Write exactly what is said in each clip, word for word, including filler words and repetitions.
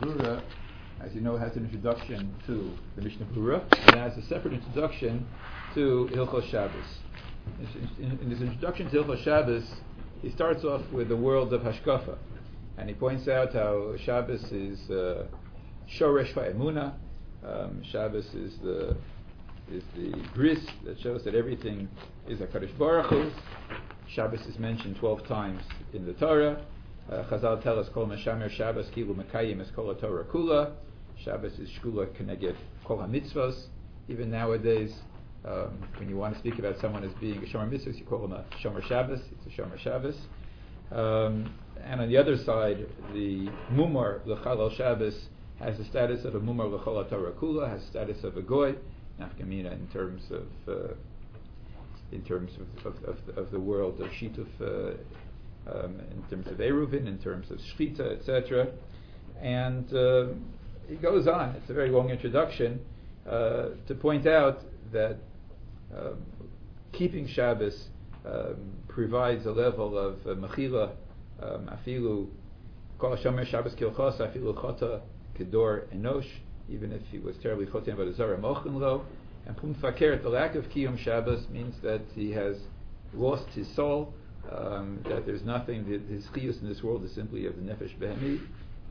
Berurah, as you know, has an introduction to the Mishnah Berurah, and has a separate introduction to Hilchos Shabbos. In, in his introduction to Hilchos Shabbos, he starts off with the world of Hashkafa, and he points out how Shabbos is uh, Shoresh Fa'emuna. Um, Shabbos is the is the bris that shows that everything is HaKadosh Baruch Hu's. Shabbos is mentioned twelve times in the Torah. Uh, Chazal tell us Kol Meshamer Shabbos Kilu Mekayim Es Kol HaTorah Kula. Shabbos is Shkula Keneged Kol HaMitzvos. Even nowadays, um, when you want to speak about someone as being a Shomer Mitzvos, you call him a Shomer Shabbos. It's a Shomer Shabbos. Um, and on the other side, the Mumar L'Chal Shabbos has the status of a Mumar L'Chol HaTorah Kula, has the status of a Goy, Nafkamina in terms of uh, in terms of, of, of, of the world of Shituf, uh, um, in terms of Eruvin, in terms of Shchita, et cetera. And uh, he goes on. It's a very long introduction uh, to point out that um, keeping Shabbos um, provides a level of uh, mechila, um, afilu kol shomer Shabbos kilchos, afilu chota kedor enosh, even if he was terribly chotim about a zara mochin lo. And pum fakert, the lack of kiyum Shabbos means that he has lost his soul, um, that there's nothing, that his chiyus in this world is simply of the nefesh behemi.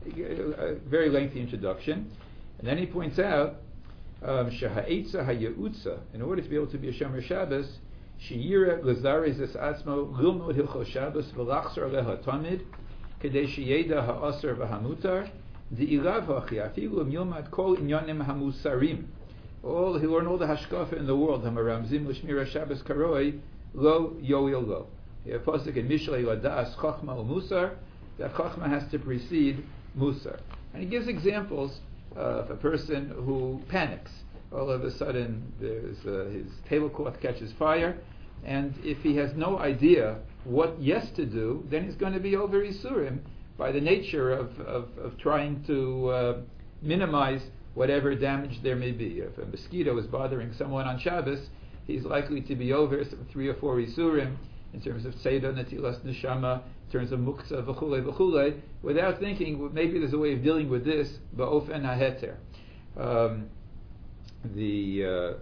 A very lengthy introduction. And then he points out, sheha'etza ha'yeutza, in order to be able to be a shomer Shabbos, she'yira l'zaris es atzmo lilmod hilchos Shabbos v'lachzor leha tamid, kedei sheyeda ha'asar v'hamutar, de'ilav hachi afilu milmad kol inyanim hamusarim. All he learned all the hashkafa in the world. Hamaramzim l'shmira Shabbos karoi lo yoil lo. He has a pasuk in Mishlei ladas chachma u'musar. That chachma has to precede musar, and he gives examples uh, of a person who panics. All of a sudden, there's uh, his tablecloth catches fire, and if he has no idea what yes to do, then he's going to be over isurim by the nature of of, of trying to uh, minimize whatever damage there may be. If a mosquito is bothering someone on Shabbos, he's likely to be over some three or four isurim in terms of tzeda, netilas neshama, in terms of muktzah, v'chule, v'chule, without thinking, well, maybe there's a way of dealing with this, ba'ofen ha'heter. Um, the, uh,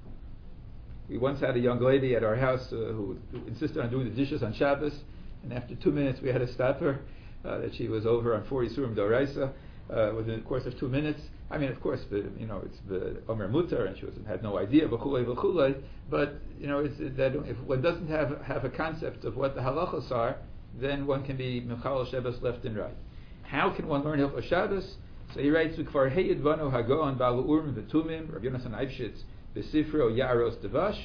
we once had a young lady at our house uh, who, who insisted on doing the dishes on Shabbos, and after two minutes we had to stop her, uh, that she was over on four isurim d'oraisa, uh, within the course of two minutes. I mean, of course, the, you know, it's the Omer Mutar, and she was, had no idea, v'chulei v'chulei, but, you know, it's, that if one doesn't have have a concept of what the halachos are, then one can be Mechal Shabbos left and right. How can one learn Hilchos Shabbos? So he writes, Ukvar heyed vanu hagoan balu urim v'tumim, Rav Yonasan Eibshitz, v'sifro Yaros Devash,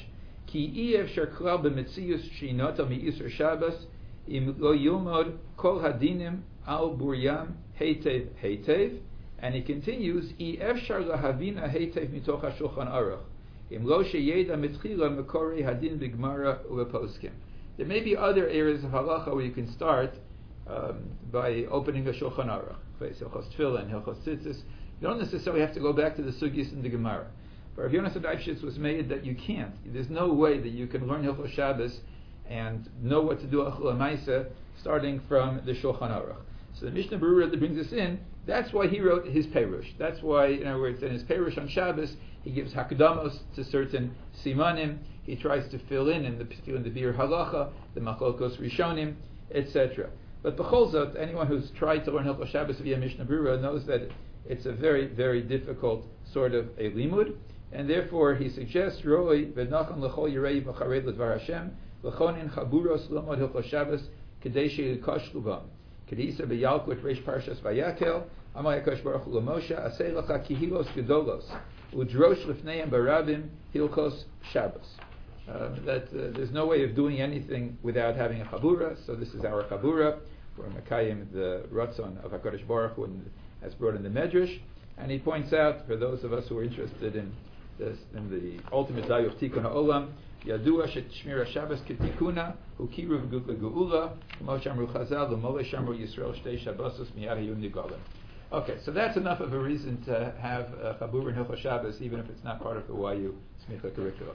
ki iev shar klal b'metzius shinota mi'isr Shabbos, im lo yilmod kol hadinim al buryam heitev heitev. And he continues, I efshar lahavina heitev mitoch hashulchan aruch, im lo sheyeda mitchila mekori hadin bigmara uveposkim. There may be other areas of halacha where you can start um, by opening a shulchan aruch, Hilchos Tefillah, Hilchos Tzitzis. You don't necessarily have to go back to the sugis in the Gemara. But Rav Yonasan Eibshitz was made that you can't. There's no way that you can learn Hilchos Shabbos and know what to do achla ma'isa starting from the shulchan aruch. So the Mishnah Berurah that brings us in, that's why he wrote his Perush. That's why, in other words, in his Perush on Shabbos, he gives hakadamos to certain simanim. He tries to fill in, in the in the Bir Halacha, the Machlokos Rishonim, et cetera. But b'chol zot, anyone who's tried to learn Hilchos Shabbos via Mishnah Berurah knows that it's a very, very difficult sort of a limud, and therefore he suggests Roi v'nachon l'chol yirei v'chared l'dvar Hashem l'chonin chaburos l'mod Hilchos Shabbos kedei she'yikosh lubam. Kedisa b'yalkut reish parshas vayakel amay HaKadosh Baruch Hu l'Moshe asei lecha kihilos gedolos udrosh lifneim barabim hilchos Shabbos. Uh, that uh, there's no way of doing anything without having a chabura, so this is our chabura. We're Mekayim the Ratzon of HaKadosh Baruch Hu, as brought in the Medrash, and he points out, for those of us who are interested in this, in the ultimate value of Tikkun HaOlam, Yadua shet Shmira Shabbos ketikuna ukiru v'geula k'mo shamru Chazal l'molei shamru Yisrael shtei Shabbosos miyad hayom nigalim. Okay, so that's enough of a reason to have a chabur in Hilchos Shabbos, even if it's not part of the Y U Smicha curriculum.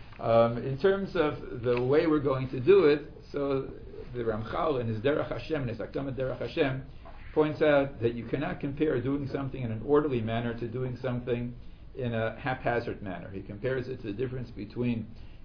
Um, in terms of the way we're going to do it, so the Ramchal in his Derech Hashem, in his Akdama Derech Hashem, points out that you cannot compare doing something in an orderly manner to doing something in a haphazard manner. He compares it to the difference between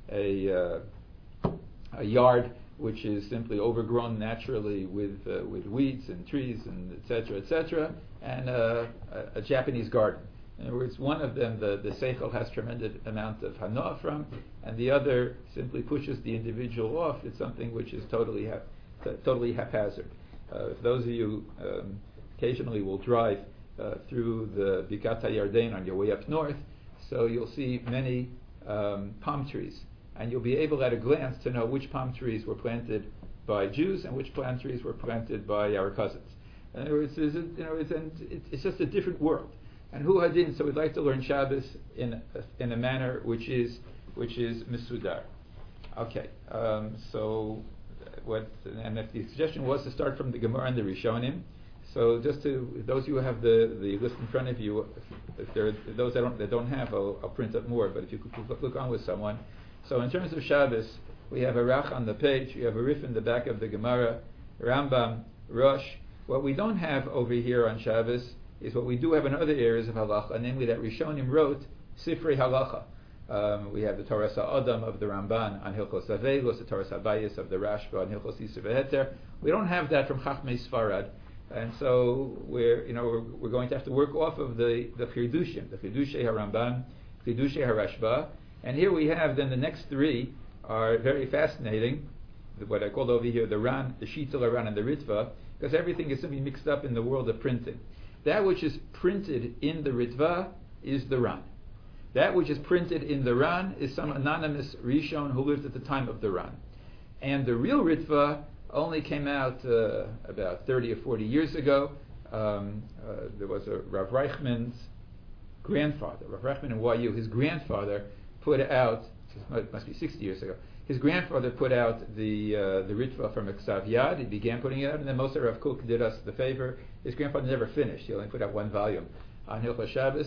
a, uh, a yard which is simply overgrown naturally with uh, with weeds and trees and et cetera, et cetera, and uh, a, a Japanese garden. In other words, one of them, the, the seichel has tremendous amount of hana from, and the other simply pushes the individual off. It's something which is totally hap- t- totally haphazard. Uh, if those of you um, occasionally will drive uh, through the Bikat HaYarden on your way up north, so you'll see many um, palm trees, and you'll be able at a glance to know which palm trees were planted by Jews and which palm trees were planted by our cousins. In other words, it's, you know, it's, it's just a different world. And hu hadin, so we'd like to learn Shabbos in a, in a manner which is which is misudar. Okay, um, so what? And if the suggestion was to start from the Gemara and the Rishonim, so just to those of you who have the, the list in front of you, if, if there are those that don't that don't have, I'll, I'll print up more. But if you could look, look on with someone, so in terms of Shabbos, we have a rach on the page, we have a rif in the back of the Gemara, Rambam, Rosh. What we don't have over here on Shabbos is what we do have in other areas of halacha, namely that Rishonim wrote Sifrei Halacha. Um, we have the Torah Sa'adam of the Ramban on Hilchos Avelos, the Torah Sabayis of the Rashba on Hilchos Yisur V'Heter. We don't have that from Chachmei Sfarad, and so we're you know we're, we're going to have to work off of the the Chidushim, the Chidushei HaRamban, Chidushei HaRashba, and here we have then the next three are very fascinating. What I called over here the Ran, the Shittel Ran, and the Ritva, because everything is simply mixed up in the world of printing. That which is printed in the Ritva is the Ran. That which is printed in the Ran is some anonymous Rishon who lived at the time of the Ran. And the real Ritva only came out uh, about thirty or forty years ago. Um, uh, there was a Rav Reichman's grandfather, Rav Reichman in Y U, his grandfather put out, it must be sixty years ago, his grandfather put out the uh, the Ritva from a Ksav Yad. He began putting it out, and then Moshe Rav Kook did us the favor. His grandfather never finished. He only put out one volume on Hilchos Shabbos.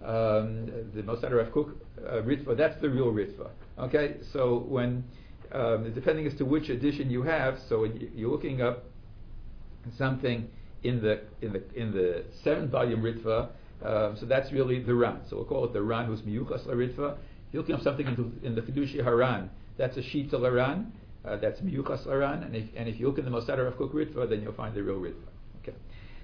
Um, the Moshe Rav Kook uh, Ritva, that's the real Ritva. Okay, so when um, depending as to which edition you have, so when you're looking up something in the in the in the seven volume Ritva, um, so that's really the Ran. So we'll call it the Ran who's miyuchas la Ritva. You're looking up something in the, in the Chidushei HaRan. That's a Shita Laran, uh, that's Miyuchas Laran, and if, and if you look in the Mosad Rav Kook Ritva, then you'll find the real Ritva. Okay.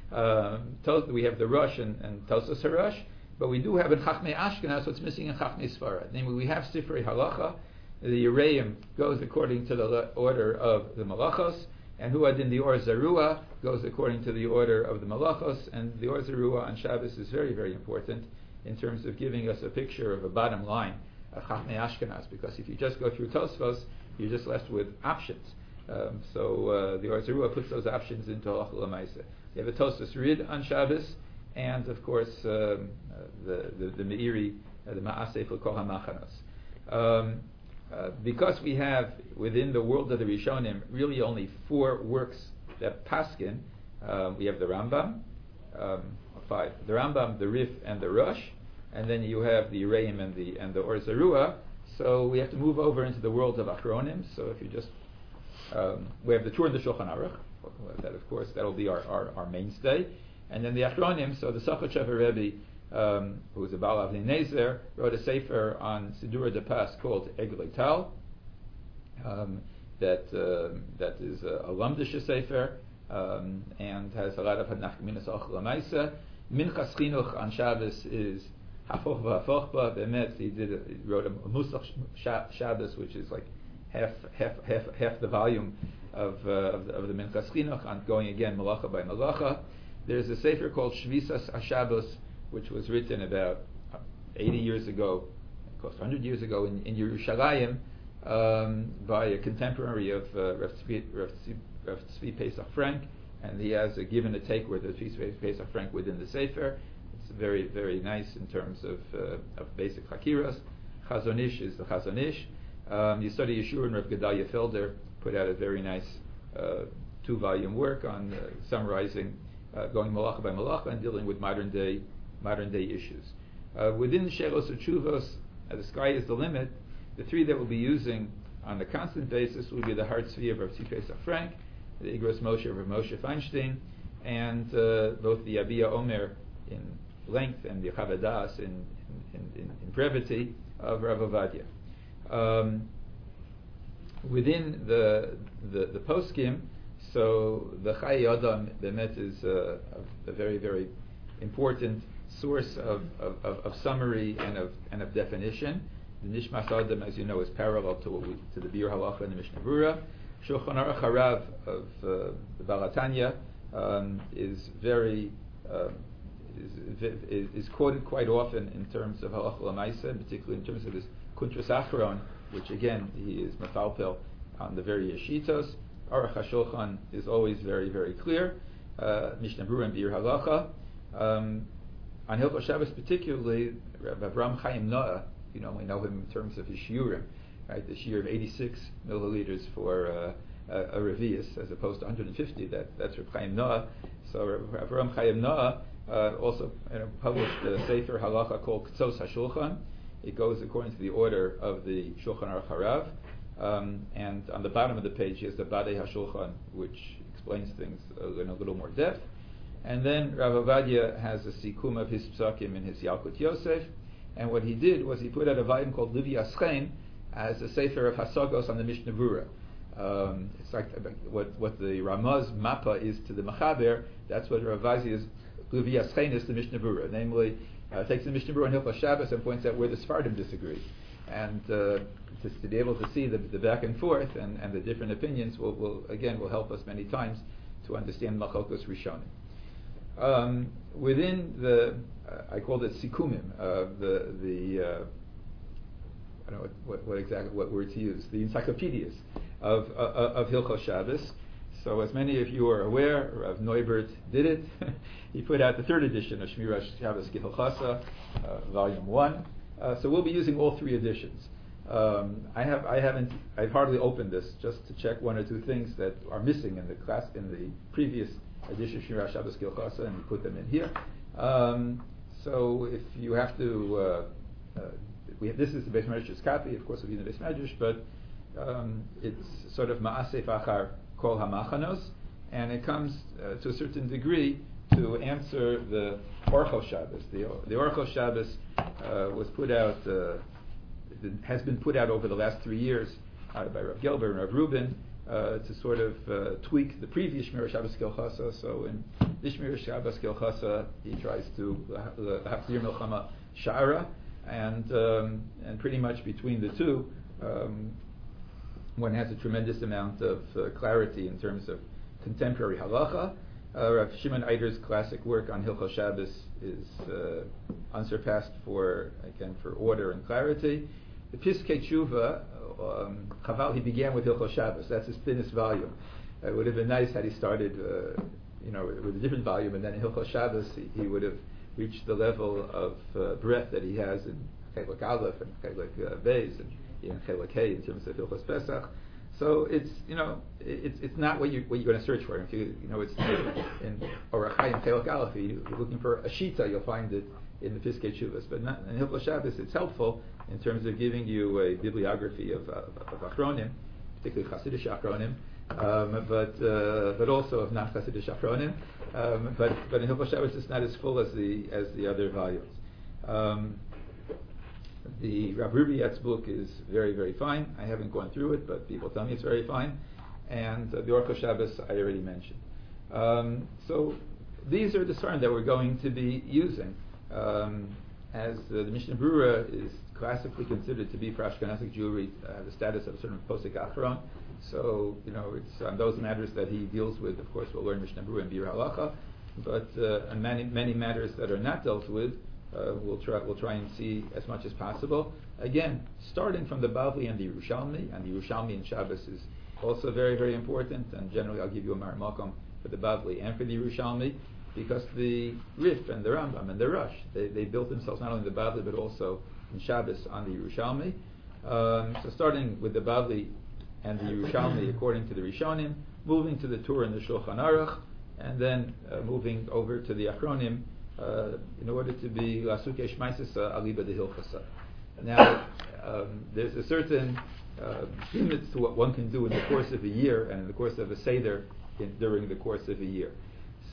Um, tos, we have the Rosh and, and Tosas HaRosh, but we do have in Chachmei Ashkenaz what's missing in Chachmei Sfarad. Namely, we have Sifrei Halacha. The Yereim goes according to the le- order of the Malachos, and Huadin, the Or Zarua, goes according to the order of the Malachos, and the Or Zarua on Shabbos is very, very important in terms of giving us a picture of a bottom line of Chachmei Ashkenaz, because if you just go through Tosfos, you're just left with options. Um, so uh, the Or Zarua puts those options into Halacha L'Maaseh. You have a Tosfos Rid on Shabbos, and of course um, uh, the the, the Meiri, uh, the Ma'aseh for Kol HaMachanos. Um, uh, because we have within the world of the Rishonim really only four works that paskin, um, we have the Rambam, um, five, the Rambam, the Rif, and the Rosh. And then you have the Yereim and the and the Or Zarua. So we have to move over into the world of Achronim. So if you just um, we have the Tur and the Shulchan Aruch. That of course that'll be our, our, our mainstay. And then the Achronim. So the Safacheva Rebbe, um, who was a Baal Avnei Nezer, wrote a sefer on Sidura de Pas called Eglei Tal. Um, that uh, that is a, a Lamdish sefer um, and has a lot of Hanachminas Ochel L'Maaseh. Minchas Chinuch on Shabbos is Hafoch v'Hafoch Be'emet. He did a, he wrote a Musach Shabbos, which is like half half half half the volume of uh, of, the, of the Minchas Chinuch on going again Malacha by Malacha. There's a sefer called Shvisas HaShabbos, which was written about eighty years ago, close to one hundred years ago in, in Yerushalayim um, by a contemporary of uh, Rav Tzvi, Rav Tzvi, Rav Tzvi Pesach Frank, and he has a give and a take with the Tzvi Pesach Frank within the sefer. It's very, very nice in terms of uh, of basic hakiras. Chazon Ish is the Chazon Ish. Um, you study Yeshua and Rav Gedalia Felder put out a very nice uh, two-volume work on uh, summarizing uh, going malacha by malacha and dealing with modern day modern day issues. Uh, within Shelos or Chuvos, uh, the sky is the limit. The three that we'll be using on a constant basis will be the Har Tzvi of Rav Tzvi Pesach Frank, the Igros Moshe of Rav Moshe Feinstein, and uh, both the Abiyah Omer in length and the Chavadas in, in, in, in brevity of Rav Ovadia. Um, within the the, the poskim, so the Chayei Adam Bemet is uh, a, a very very important source of, of, of, of summary and of and of definition. The Nishmas Adam, as you know, is parallel to what we, to the Biur Halacha and the Mishnah Berurah. Shulchan Aruch Harav of uh, the Baal HaTanya um, is very uh, is, is, is quoted quite often in terms of Halacha L'Maisa, particularly in terms of his Kuntras Achron, which again he is mafalpel on the various shitos. Aruch HaShulchan is always very very clear. Uh, Mishnah Berurah and Biur Halacha. Um, on Hilchos Shabbos particularly, Rabbi Avraham Chaim Noah, you know, we know him in terms of his shiurim, right? The shiur of eighty-six milliliters for uh, a, a revius, as opposed to one hundred fifty. That that's Rabbi Chaim Noah. So Rabbi Avraham Chaim Noah uh, also you know, published a sefer halacha called K'tzos HaShulchan. It goes according to the order of the Shulchan Aruch Harav, um, and on the bottom of the page he has the Badei HaShulchan, which explains things uh, in a little more depth. And then Rav Ovadia has a sikum of his psakim in his Yalkut Yosef, and what he did was he put out a volume called Livi Aschein as a sefer of Hasagos on the Mishnah Berurah. Um, it's like what what the Ramaz Mappa is to the Machaber. That's what Rav Ovaδιa's Livi Aschein is to the Mishnah Berurah. Namely, uh, takes the Mishnah Berurah and Hilchos Shabbos and points out where the Sfardim disagree, and uh, to, to be able to see the, the back and forth and, and the different opinions will, will again will help us many times to understand Machlokos Rishonim. Um, within the, uh, I called it sikumim, uh, the the uh, I don't know what, what, what exactly what word to use, the encyclopedias of uh, of Hilchos Shabbos. So, as many of you are aware, Rav Neubert did it. He put out the third edition of Shmiras Shabbos Kehilchasa, uh, Volume One. Uh, so we'll be using all three editions. Um, I have I haven't I've hardly opened this just to check one or two things that are missing in the class in the previous edition of Shmiras Shabbos Kehilchasa, and we put them in here. Um, so if you have to, uh, uh, we have, this is the Beis Medrash's copy. Of course, it'll be in the Beis Medrash, but um, it's sort of Ma'aseh Achar Kol HaMachanos, and it comes uh, to a certain degree to answer the Orchos Shabbos. The, the Orchos Shabbos uh, was put out, uh, has been put out over the last three years uh, by Rav Gelber and Rav Rubin uh, to sort of uh, tweak the previous Shmiras Shabbos Kehilchasa. So in this Shmiras Shabbos Kehilchasa, he tries to Hachzir Milchama Sha'ara, and um, and pretty much between the two, um, one has a tremendous amount of uh, clarity in terms of contemporary halacha. Uh, Rav Shimon Eider's classic work on Hilchos Shabbos is uh, unsurpassed for, again, for order and clarity. The Piskei Tshuva, um, Chaval, he began with Hilchos Shabbos. That's his thinnest volume. It would have been nice had he started, uh, you know, with a different volume, and then in Hilchos Shabbos he, he would have reached the level of uh, breadth that he has in Chelek Aleph and Chelek uh, Beis and in Chelek Hey in terms of Hilchos Pesach. So it's you know it's it's not what you what you're going to search for. If you you know it's in Orach Chaim Chelek Aleph, you're looking for a shita, you'll find it in the Piskei Tshuvos. But not, in Hilchos Shabbos, it's helpful in terms of giving you a bibliography of of, of Achronim, particularly Hasidic Achronim, um, but uh, but also of non Hasidic Achronim. Um, but but in Hilchos Shabbos, it's not as full as the as the other volumes. Um, The Rav Rubiat's book is very, very fine. I haven't gone through it, but people tell me it's very fine. And uh, the Orchos Shabbos I already mentioned. Um, so these are the Sfarim that we're going to be using. Um, as uh, the Mishnah Berurah is classically considered to be for Ashkenazic Jewry uh, the status of a certain Posek Achron. So, you know, it's on those matters that he deals with. Of course, we'll learn Mishnah Berurah and Biur Halacha. But uh, on many, many matters that are not dealt with, Uh, we'll try we'll try and see as much as possible. Again, starting from the Bavli and the Yerushalmi, and the Yerushalmi in Shabbos is also very, very important. And generally, I'll give you a Mar Makom for the Bavli and for the Yerushalmi, because the Rif and the Rambam and the Rush, they, they built themselves not only in the Bavli but also in Shabbos on the Yerushalmi. Um, so starting with the Bavli and the Yerushalmi according to the Rishonim, moving to the Tur and the Shulchan Aruch, and then uh, moving over to the Achronim, Uh, in order to be Lasuke Shmaisasa Aliba de Hilchasa. Now, um, there's a certain uh, limits to what one can do in the course of a year and in the course of a Seder in, during the course of a year.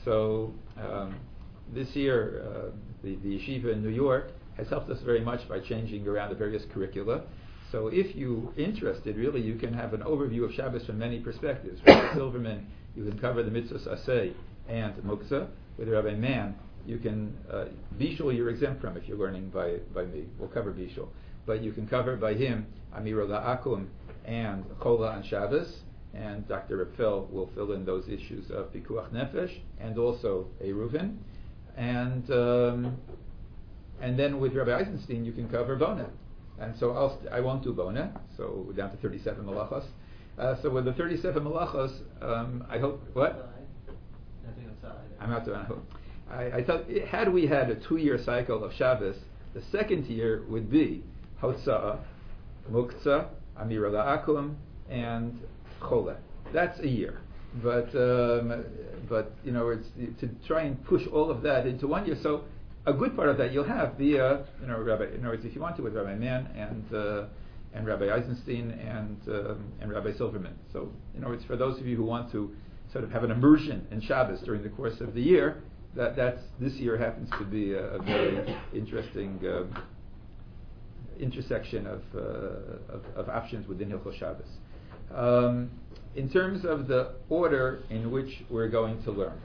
So um, this year, uh, the, the yeshiva in New York has helped us very much by changing around the various curricula. So if you're interested, really, you can have an overview of Shabbos from many perspectives. Rabbi Silverman, you can cover the mitzvahs aseh and muktzah. With Rabbi Mann, you can, uh, Bishul you're exempt from if you're learning by, by me. We'll cover Bishul. But you can cover by him Amira La'akum and Chola on Shabbos. And Doctor Rapfel will fill in those issues of Pikuach Nefesh and also Eruvin. And um, and then with Rabbi Eisenstein, you can cover Bona. And so I'll st- I won't do Bona, so we're down to thirty-seven malachos. Uh, so with the thirty-seven malachos, um, I hope, what? Nothing outside. I'm not doing I, I thought, had we had a two-year cycle of Shabbos, the second year would be Hotza'ah, Muktzah, Amira La'akum, and Chola. That's a year. But, um, but you know, it's to try and push all of that into one year. So a good part of that you'll have via, you know, Rabbi, in other words, if you want to, with Rabbi Mann and uh, and Rabbi Eisenstein and um, and Rabbi Silverman. So, you know, it's for those of you who want to sort of have an immersion in Shabbos during the course of the year. That that's this year happens to be a, a very interesting um, intersection of, uh, of of options within Hilchos Shabbos. Um, in terms of the order in which we're going to learn,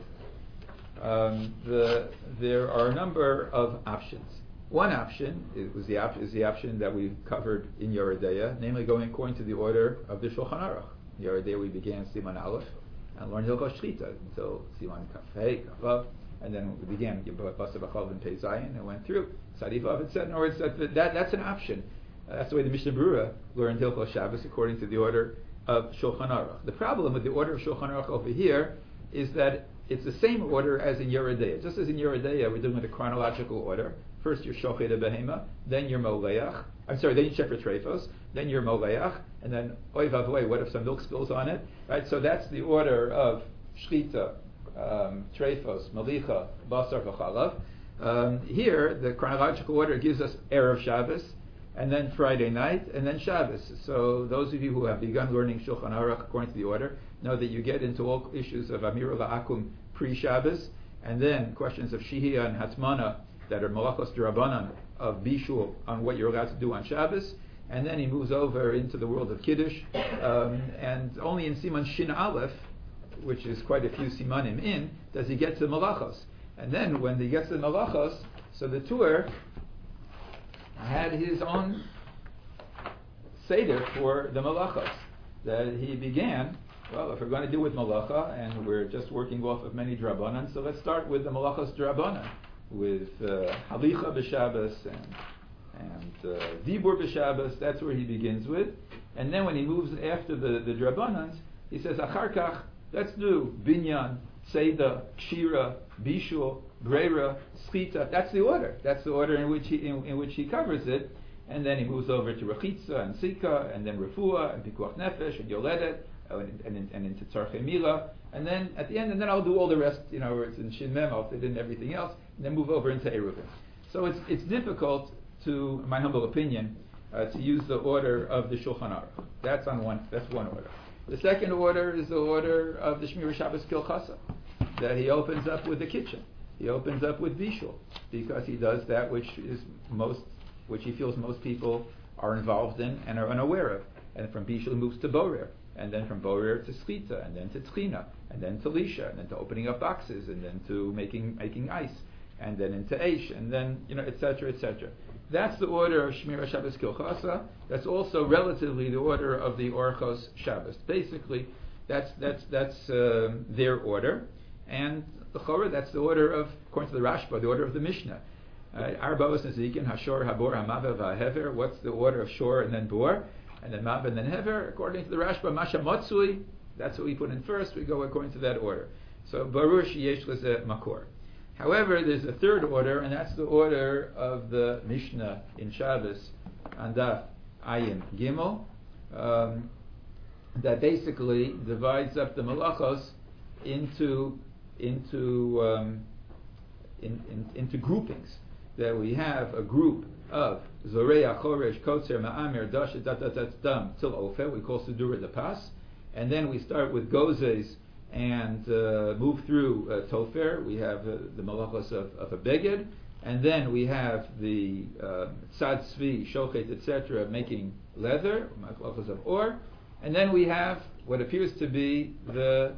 um, the, there are a number of options. One option is, was the op- is the option that we covered in Yoreh De'ah, namely going according to the order of the Shulchan Aruch. In Yoreh De'ah we began Siman Aleph and learned Hilchos Shchita until Siman Kaf Hey, Kaf Vav, and then we began Basar B'Chalav and Pei Zayin and went through Tzadi Vav, et cetera. In other words, that, that, that's an option. Uh, that's the way the Mishnah Berurah learned Hilchos Shabbos according to the order of Shulchan Aruch. The problem with the order of Shulchan Aruch over here is that it's the same order as in Yoreh De'ah. Just as in Yoreh De'ah, we're doing it in a chronological order. First you're Shocheh de Behema, then you're Moleach. I'm sorry, then you Shefer Treifos, then you're Moleach, and then Oy Vavoi, what if some milk spills on it? Right, so that's the order of Shchita, um, Treifos, Malicha, Basar, V'chalav. Um, here, the chronological order gives us Erev Shabbos, and then Friday night, and then Shabbos. So those of you who have begun learning Shulchan Aruch according to the order know that you get into all issues of Amira La'akum pre-Shabbos, and then questions of Shihiyah and Hatmana that are Malachos D'Rabbanan of Bishul on what you're allowed to do on Shabbos, and then he moves over into the world of Kiddush, um, and only in Siman Shin Aleph, which is quite a few Simanim in, does he get to Malachos. And then when he gets to Malachos, so the tour had his own Seder for the Malachos, that he began, well, if we're going to do with Malacha, and we're just working off of many D'Rabbanan, so let's start with the Malachos D'Rabbanan, with uh, Halicha b'Shabbos and, and uh, Dibur b'Shabbos. That's where he begins with. And then when he moves after the, the D'Rabbanans, he says, Achar kach, let's do Binyan, Seder, Kshira, Bishul, Breira, Schita. That's the order. That's the order in which he in, in which he covers it. And then he moves over to Rechitza and Sika, and then Refuah and Pikuach Nefesh and Yoledet, and, and, and into Tzarchei Mila. And then at the end, and then I'll do all the rest, you know, where it's in Shin Mem, I'll fit in everything else, and then move over into Eruvin. So it's it's difficult to, in my humble opinion, uh, to use the order of the Shulchan Aruch. That's on one. That's one order. The second order is the order of the Shmira Shabbos Kilchasa, that he opens up with the kitchen. He opens up with Bishul, because he does that which is most, which he feels most people are involved in and are unaware of. And from Bishul he moves to Borer, and then from Borer to Schita, and then to Tchina, and then to Lisha, and then to opening up boxes, and then to making making ice, and then into Eish, and then, you know, et cetera, et cetera. That's the order of Shmira Shabbos Kilchasa. That's also relatively the order of the Orchos Shabbos. Basically, that's that's that's uh, their order, and the Chorah, that's the order of, according to the Rashba, the order of the Mishnah. Arba'os Nezikin, Hashor, Habor, Hamav, Hahever. What's the order of Shor and then Bor, and then Mav and then Hever? According to the Rashba, Masha Motzui. That's what we put in first. We go according to that order. So Baruch Yesh Lezeh Makor. However, there's a third order, and that's the order of the Mishnah in Shabbos, Andaf Ayin Gimel, um, that basically divides up the Malachos into into um, in, in, into groupings. That we have a group of Zoreya, Choresh, Kotzer, Ma'amir, Dash, Dat, Dat, Dat, Dam, Til Ofer, we call Sidura de Pas, and then we start with Gozes and uh, move through uh, Tofer. We have uh, the malachos of, of a beged, and then we have the uh, tzad tzvi, shochet, et cetera, making leather, malachos of or, and then we have what appears to be the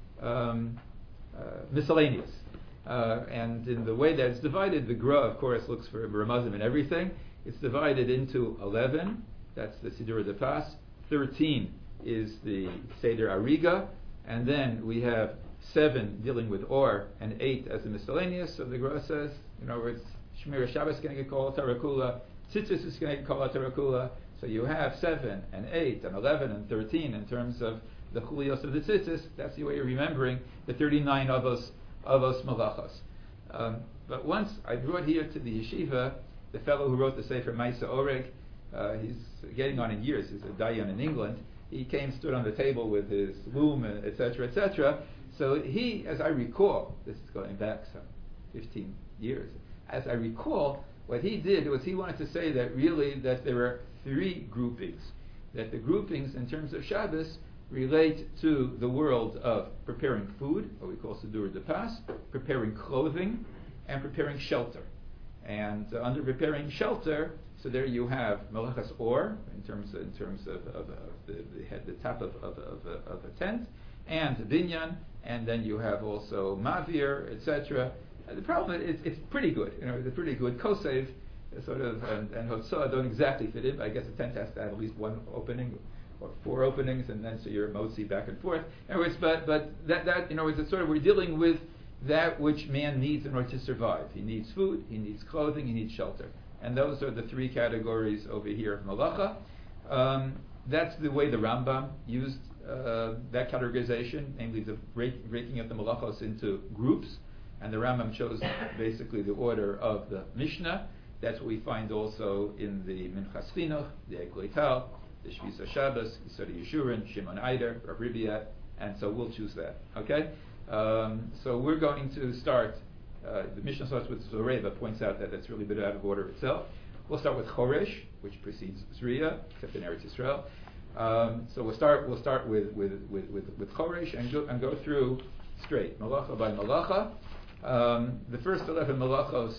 um, uh, miscellaneous. Uh, and in the way that it's divided, the Gra, of course, looks for Ramazim and everything. It's divided into eleven. That's the Siddur de Pas. thirteen is the Seder Ariga. And then we have seven dealing with Or and eight as the miscellaneous. So the Gra says, in other words, Shmir Shabbos is going to get called Tarakula. Tzitzis is going to get called Tarakula. So you have seven and eight and eleven and thirteen in terms of the Chulios of the Tzitzis. That's the way you're remembering the thirty-nine Avos Avos Malachos. Um, but once I brought here to the yeshiva the fellow who wrote the Sefer Maisa Oreg, uh, he's getting on in years, he's a Dayan in England. He came, stood on the table with his loom, et cetera, et cetera. So he, as I recall, this is going back some fifteen years, as I recall, what he did was he wanted to say that really that there are three groupings. That the groupings in terms of Shabbos relate to the world of preparing food, what we call Siddur de Pas, preparing clothing, and preparing shelter. And uh, under preparing shelter, so there you have Melachas Or, in terms of, in terms of, of, of the, the head, the top of, of, of, of a tent, and Binyan, and then you have also Mavir, et cetera. Uh, the problem is it's pretty good. You know, it's pretty good. Kosev, uh, sort of, and, and Hotzah don't exactly fit in, but I guess a tent has to have at least one opening or four openings, and then so you're motzi back and forth. In other words, but but that that you know, it's sort of we're dealing with that which man needs in order to survive. He needs food, he needs clothing, he needs shelter, and those are the three categories over here of malacha. Um, that's the way the Rambam used uh, that categorization, namely the break, breaking up the malachos into groups, and the Rambam chose basically the order of the Mishnah. That's what we find also in the Minchas Chinuch, the Eglei Tal, the Shvisa Shabbos, Yisodi Yeshurun, Shimon Eider, Rav Ribia, and so we'll choose that. Okay? Um, so we're going to start, uh, the Mishnah starts with Zoreh, but points out that that's really a bit out of order itself. We'll start with Choresh, which precedes Zriya, except in Eretz Yisrael. Um, so we'll start we'll start with, with, with, with, with Choresh and go, and go through straight, Malacha by Malacha. Um, the first eleven Malachos,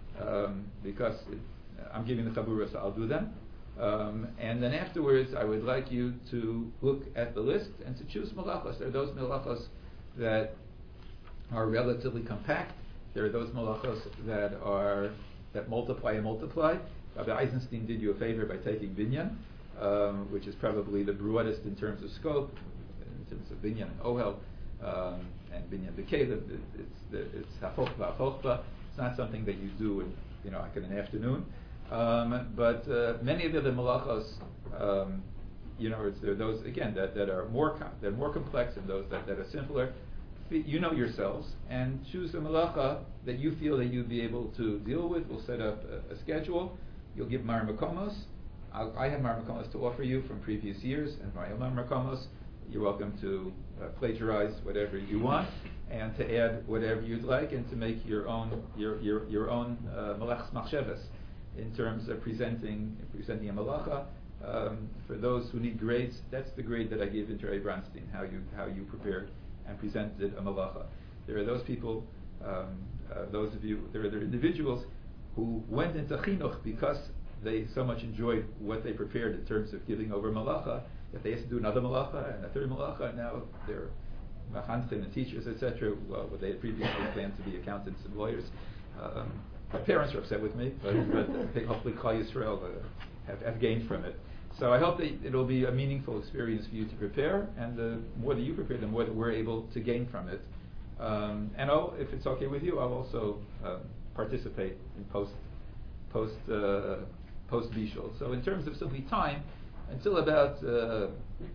um, because it, I'm giving the Chabura, so I'll do them. Um, and then afterwards, I would like you to look at the list and to choose malachos. There are those malachos that are relatively compact. There are those malachos that are that multiply and multiply. Rabbi Eisenstein did you a favor by taking binyan, um, which is probably the broadest in terms of scope, in terms of binyan and ohel, um, and binyan b'kelim. It's it's hafochba hafochba. It's not something that you do in you know like in an afternoon. Um, but uh, many of the other malachos, um, you know, it's, there are those again that, that are more com- that are more complex and those that, that are simpler. You know yourselves, and choose a malacha that you feel that you'd be able to deal with. We'll set up a, a schedule. You'll give mar makomos. I'll, I have mar makomos to offer you from previous years, and my mar makomos. You're welcome to uh, plagiarize whatever you want, and to add whatever you'd like, and to make your own your your your own uh, malachas machshavas in terms of presenting presenting a malacha. Um, for those who need grades, that's the grade that I give in Terei Bronstein, how you how you prepared and presented a malacha. There are those people, um, uh, those of you, there are, there are individuals who went into chinuch because they so much enjoyed what they prepared in terms of giving over malacha, that they used to do another malacha and a third malacha, and now they're machanchim and teachers, et cetera. Well, they had previously planned to be accountants and lawyers. Um, My parents are upset with me, but, but they hopefully Klal Yisrael uh, have, have gained from it. So I hope that it'll be a meaningful experience for you to prepare, and the more that you prepare, the more that we're able to gain from it. Um, and I'll, if it's okay with you, I'll also uh, participate in post post uh, post bishul. So in terms of simply time, until about uh,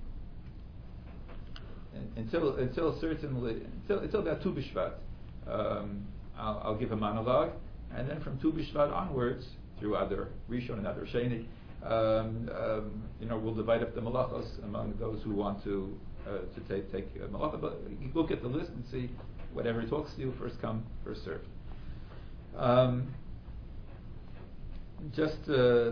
until until certainly until, until about Tu B'Shvat, um, I'll, I'll give a monologue. And then from Tu B'Shvat onwards, through other Rishon and other Sheni, um, um, you know, we'll divide up the malachos among those who want to uh, to take take uh, malacha. But you look at the list and see whatever talks to you. First come, first served. Um, just. Uh,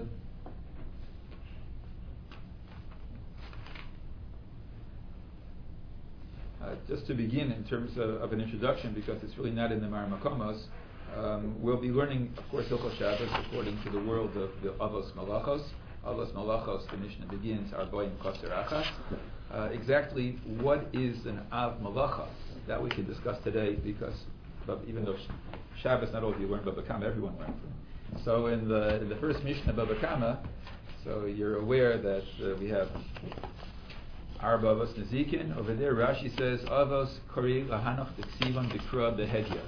Uh, just to begin in terms of, of an introduction, because it's really not in the Mar Makomos, um, we'll be learning, of course, Hilchos Shabbos according to the world of the Avos Malachos. Avos Malachos, the Mishnah begins, Arboim Chaser Achas. Uh, exactly what is an Av Malacha? That we can discuss today, because even though Shabbos, not all of you learn Baba Kama, everyone learned from. So in the in the first Mishnah Baba Kama, so you're aware that uh, we have Arba Avos Nezikin. Over there, Rashi says, Avos Kori Lahanach Deksivan Bikra Behedya.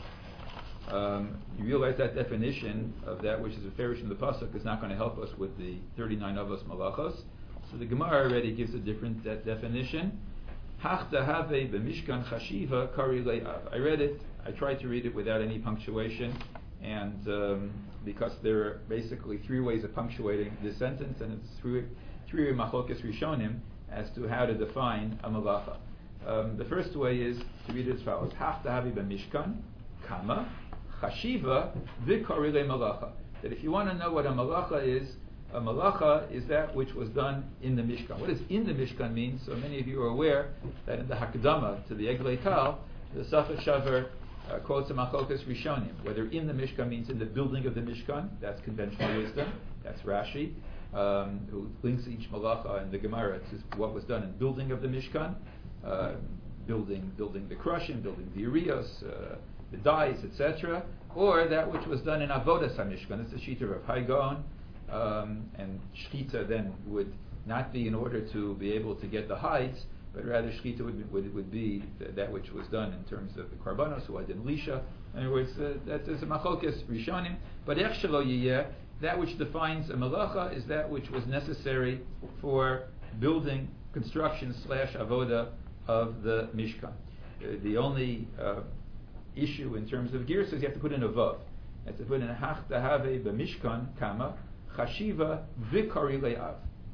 Um, you realize that definition of that which is a farish in the Pasuk is not going to help us with the thirty-nine Avos Malachos. So the Gemara already gives a different de- definition. Hach Dahave B'Mishkan Chashiva Kari Le'av. I read it, I tried to read it without any punctuation, and um, because there are basically three ways of punctuating this sentence, and it's three, three Machlokas Rishonim as to how to define a malacha. Um, the first way is to read it as follows: Hach Dahave B'Mishkan Kama Chashiva V'Kari Le'Malacha. That if you want to know what a malacha is, a malacha is that which was done in the Mishkan. What does in the Mishkan mean? So many of you are aware that in the Hakdama to the Eglei Kal, the Safed Shaver uh, quotes a Machlokas Rishonim. Whether in the Mishkan means in the building of the Mishkan, that's conventional wisdom, that's Rashi, um, who links each malacha in the Gemara to what was done in building of the Mishkan, uh, building building the crushing, building the urios, uh, the dyes, et cetera, or that which was done in Avodas HaMishkan. It's the Shita of Haigon. Um, and shchita then would not be in order to be able to get the hides, but rather shchita would be, would, would be th- that which was done in terms of the karbanos, who had in lisha. In other words, uh, that is a machlokes rishonim. But ech shelo yiyeh, that which defines a malacha is that which was necessary for building, construction slash avoda of the mishkan. Uh, the only uh, issue in terms of gears is you have to put in a vav. You have to put in a hach dahave b'mishkan kama Chashiva v'kari le'av.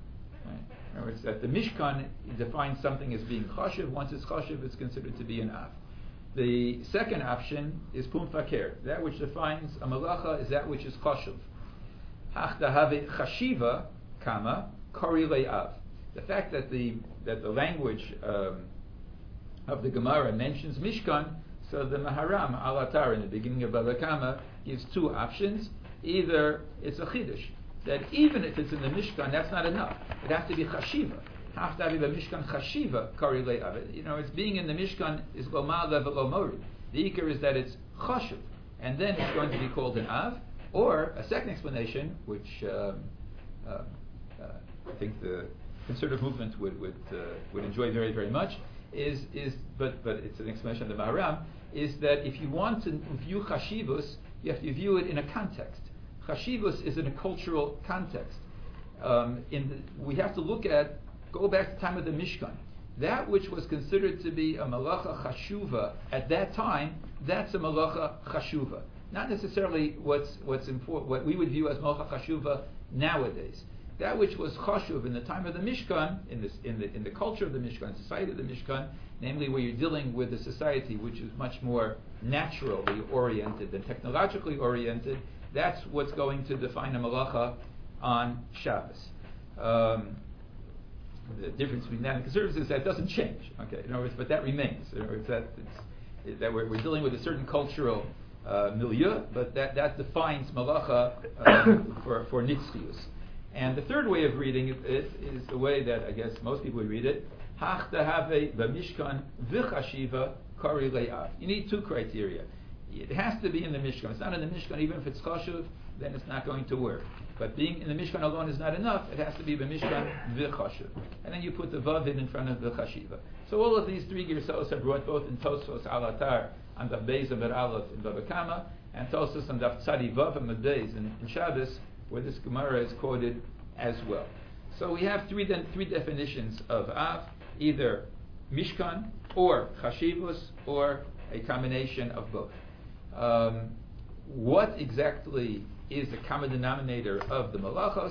In other words, that the Mishkan defines something as being chashiv. Once it's chashiv, it's considered to be an av. The second option is pum fakir. That which defines a malacha is that which is chashiv. Hach dahave chashiva kama kari le'av. The fact that the that the language um, of the Gemara mentions Mishkan, so the Maharam Alatar in the beginning of Baba Kama gives two options. Either it's a chiddush, that even if it's in the Mishkan, that's not enough. It has to be chashiva. Have to be the Mishkan chashiva kari le'av. You know, it's being in the Mishkan is lo ma'alev lo morid. The ikar is that it's chashiv, and then it's going to be called an av. Or a second explanation, which um, uh, uh, I think the conservative movement would would uh, would enjoy very very much, is is but but it's an explanation of the Maharam, is that if you want to view chashivus, you have to view it in a context. Chashivus is in a cultural context. Um, in the, we have to look at, go back to the time of the Mishkan. That which was considered to be a malacha chashuva at that time, that's a malacha chashuva. Not necessarily what's what's important, what we would view as malacha chashuva nowadays. That which was chashuv in the time of the Mishkan, in this in the in the culture of the Mishkan, society of the Mishkan, namely where you're dealing with a society which is much more naturally oriented than technologically oriented. That's what's going to define a malacha on Shabbos. Um, the difference between that and conservatives is that doesn't change. Okay, in other words, but that remains. In other words, that it's, that we're, we're dealing with a certain cultural uh, milieu, but that, that defines malacha uh, for for nitzchius. And the third way of reading it is, is the way that I guess most people would read it: Hach dahave b'mishkan v'chashiva kari le'av. You need two criteria. It has to be in the Mishkan. It's not in the Mishkan, even if it's chashuv, then it's not going to work. But being in the Mishkan alone is not enough. It has to be b'mishkan v'chashuv. And then you put the vav in in front of the chashiva. So all of these three girsos are brought both in Tosfos Alatar and Daf Beis and Aleph in Baba Kama, and Tosfos and Daf Tzadi Vav and Beis in, in Shabbos, where this Gemara is quoted as well. So we have three de- three definitions of Av, either Mishkan or Chashivus or a combination of both. Um, what exactly is the common denominator of the malachos?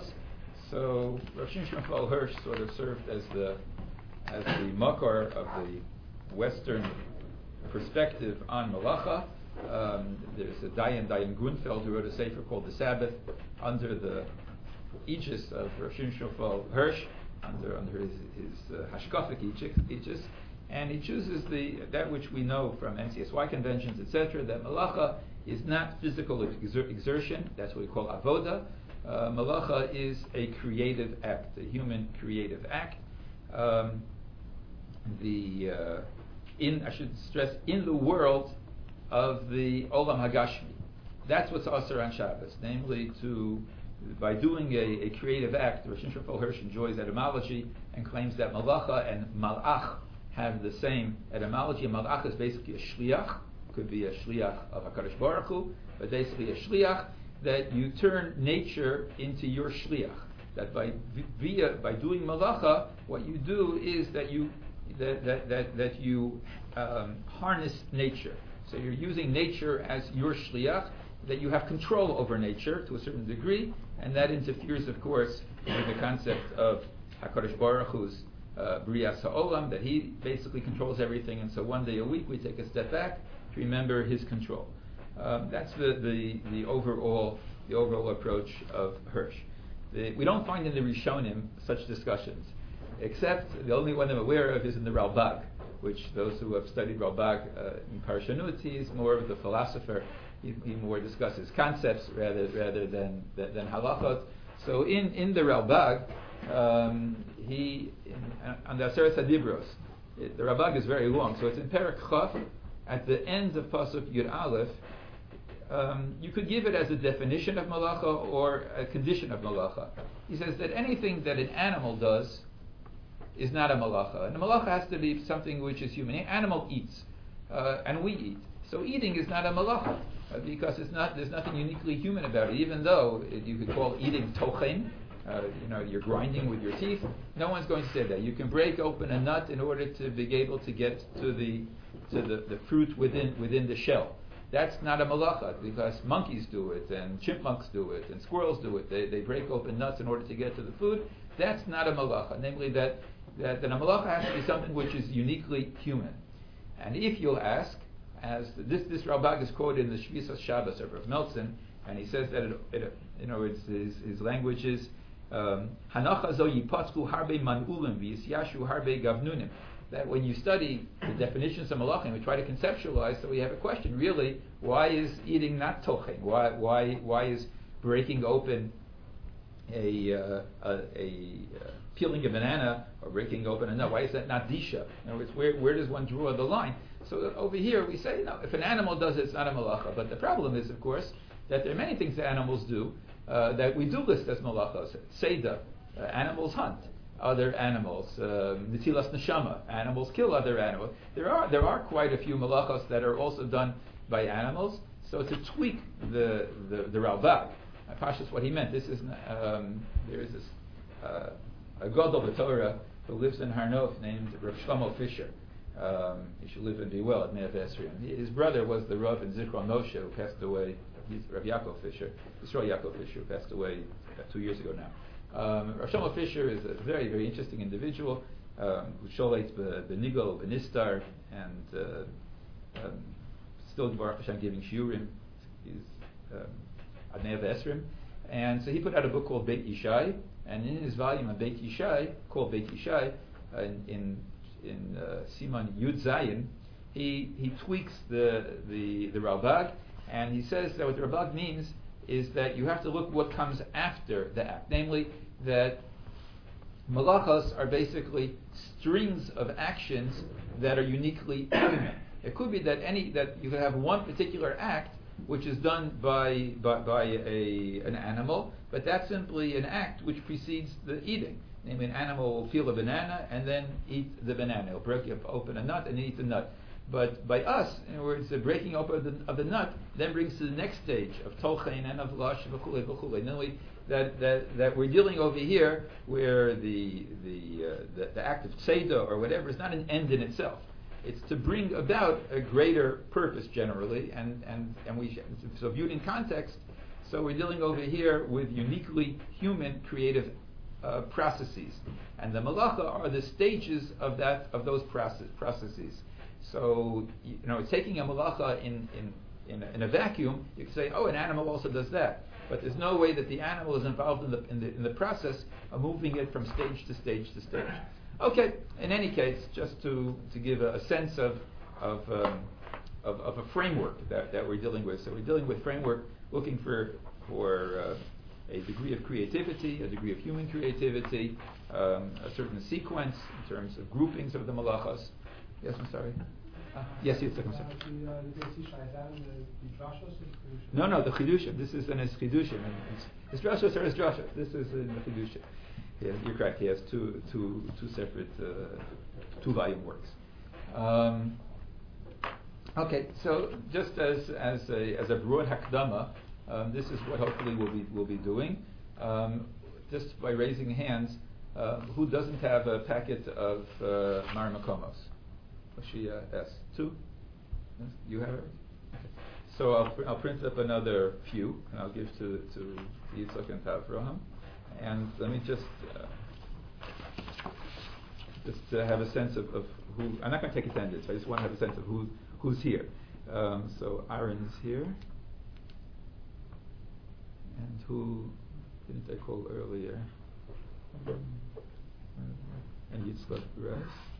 So Rav Shimshon Raphael Hirsch sort of served as the as the makor of the Western perspective on malacha. Um, there's a Dayan Dayan Grunfeld who wrote a sefer called The Sabbath under the aegis of Rav Shimshon Raphael Hirsch, under under his, his uh, hashkafic aegis, and he chooses the that which we know from N C S Y conventions, et cetera. That malacha is not physical exer- exertion. That's what we call avoda. Uh, malacha is a creative act, a human creative act. Um, the uh, in I should stress in the world of the Olam Hagashmi. That's what's Asar on Shabbos, namely to by doing a, a creative act. Rosh Hashanah Hirsch enjoys etymology and claims that malacha and malach have the same etymology. A malach is basically a shliach, could be a shliach of HaKadosh Baruch Hu, but basically a shliach that you turn nature into your shliach. That by via by doing malacha, what you do is that you that that that, that you um, harness nature. So you're using nature as your shliach, that you have control over nature to a certain degree, and that interferes, of course, with the concept of HaKadosh Baruch Hu's uh, Brias HaOlam, that he basically controls everything, and so one day a week we take a step back to remember his control. Um, that's the, the, the overall the overall approach of Hirsch. The, we don't find in the Rishonim such discussions, except the only one I'm aware of is in the Ralbag, which those who have studied Ralbag uh, in Parshanut, he's more of the philosopher. He, he more discusses concepts rather rather than than, than halachot. So in, in the Ralbag, um, he in, on the Aseret Hadibros, it, the Ralbag is very long, so it's in Perek Chaf at the end of Pasuk Yud Aleph. Um, you could give it as a definition of malacha or a condition of malacha. He says that anything that an animal does is not a malacha, and a malacha has to be something which is human. An animal eats, uh, and we eat. So eating is not a malacha uh, because it's not. There's nothing uniquely human about it. Even though it, you could call eating tochen, uh, you know, you're grinding with your teeth. No one's going to say that. You can break open a nut in order to be able to get to the to the, the fruit within within the shell. That's not a malacha because monkeys do it, and chipmunks do it, and squirrels do it. They they break open nuts in order to get to the food. That's not a malacha. Namely, that that, that a malacha has to be something which is uniquely human. And if you'll ask, as this this Ralbag is quoted in the Shvisas Shabbos of Rav Meltzin, and he says that it, it, you know it's, his, his language is Hanacha zo yipatzku harbe manulim v'yisyashu harbe gavnunim. That when you study the definitions of malachim, we try to conceptualize. So we have a question: really, why is eating not tochen? Why why why is breaking open a uh, a, a uh, peeling a banana or breaking open a nut? Why is that not disha? In other words, where where does one draw the line? So over here we say, no, if an animal does it, it's not a malacha. But the problem is, of course, that there are many things that animals do uh, that we do list as malachas. Seda, uh, animals hunt other animals. Netilas uh, neshama, animals kill other animals. There are there are quite a few malachas that are also done by animals. So to tweak the the, the Ralbag, Pashas what he meant. This is um, there is this uh, a Gadol B'Torah who lives in Harnof named Rav Shlomo Fisher. Um, he should live and be well at Me'av Esriem. His brother was the Rav in Zichron Moshe who passed away. He's Rav Yaakov Fisher, Yisrael Yaakov Fisher, who passed away about two years ago now. Um, Rav Shlomo Fisher is a very, very interesting individual um, who sholates b'nigol, b'nistar, and uh, um, still Baruch Hashem giving shiurim. He's um, at Me'av Esriem. And so he put out a book called Beit Yishai, and in his volume on Beit Yishai, called Beit Yishai, uh, in, in in uh, Siman Yud Zayin, he he tweaks the, the the Ralbag, and he says that what the Ralbag means is that you have to look what comes after the act, namely that malachas are basically strings of actions that are uniquely human. It could be that any that you could have one particular act which is done by by, by a an animal, but that's simply an act which precedes the eating. Namely, an animal will peel a banana and then eat the banana. It'll break open a nut and eat the nut. But by us, in other words, the breaking open of the, of the nut then brings to the next stage of tochen and of lash v'chulei v'chulei. Namely, that, that that we're dealing over here where the the, uh, the the act of tzeda or whatever is not an end in itself. It's to bring about a greater purpose generally, and and and we so viewed in context. So we're dealing over here with uniquely human creative Uh, processes, and the malacha are the stages of that of those process, processes. So you know, taking a malacha in in in a, in a vacuum, you can say, oh, an animal also does that, but there's no way that the animal is involved in the in the, in the process of moving it from stage to stage to stage. Okay. In any case, just to, to give a, a sense of of, um, of of a framework that, that we're dealing with. So we're dealing with framework, looking for for uh, a degree of creativity, a degree of human creativity, um, a certain sequence in terms of groupings of the malachas. Yes, I'm sorry. Uh, yes, yes, I'm sorry. No, no, the chidushim. This is an es chidushim. It's drashos or es drashos. This is in the chidushim. Yeah, you're correct. He has two, two, two separate, uh, two volume works. Um, okay, so just as as a as a broad hakdama, um, this is what hopefully we'll be we'll be doing. Um, just by raising hands, uh, who doesn't have a packet of uh, Mar Makomos? She uh, S two. Yes? You have it. Okay. So I'll pr- I'll print up another few and I'll give to to Yitzchak and to Avraham. And let me just uh, just uh, have a sense of, of who. I'm not going to take attendance. I just want to have a sense of who who's here. Um, so Aaron's here, and who didn't I call earlier? And Yitzchak Perez.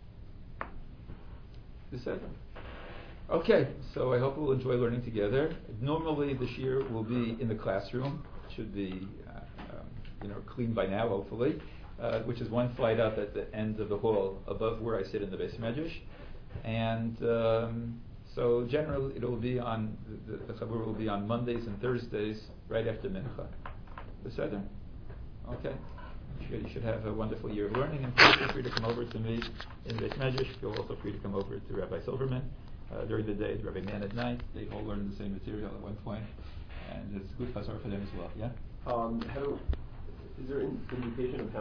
The second. Okay, so I hope we'll enjoy learning together. Normally, this year will be in the classroom. It should be. Uh, you know, clean by now, hopefully, uh, which is one flight up at the end of the hall above where I sit in the Beis Medrash. And um, so generally it will be on, the, the Chabur will be on Mondays and Thursdays right after Mincha. The Seder? Okay. You should, you should have a wonderful year of learning, and please feel free to come over to me in the Beis Medrash. Feel also free to come over to Rabbi Silverman uh, during the day, to Rabbi Mann at night. They all learn the same material at one point, and it's good chazor for them as well, yeah? Um, how, is there an indication of how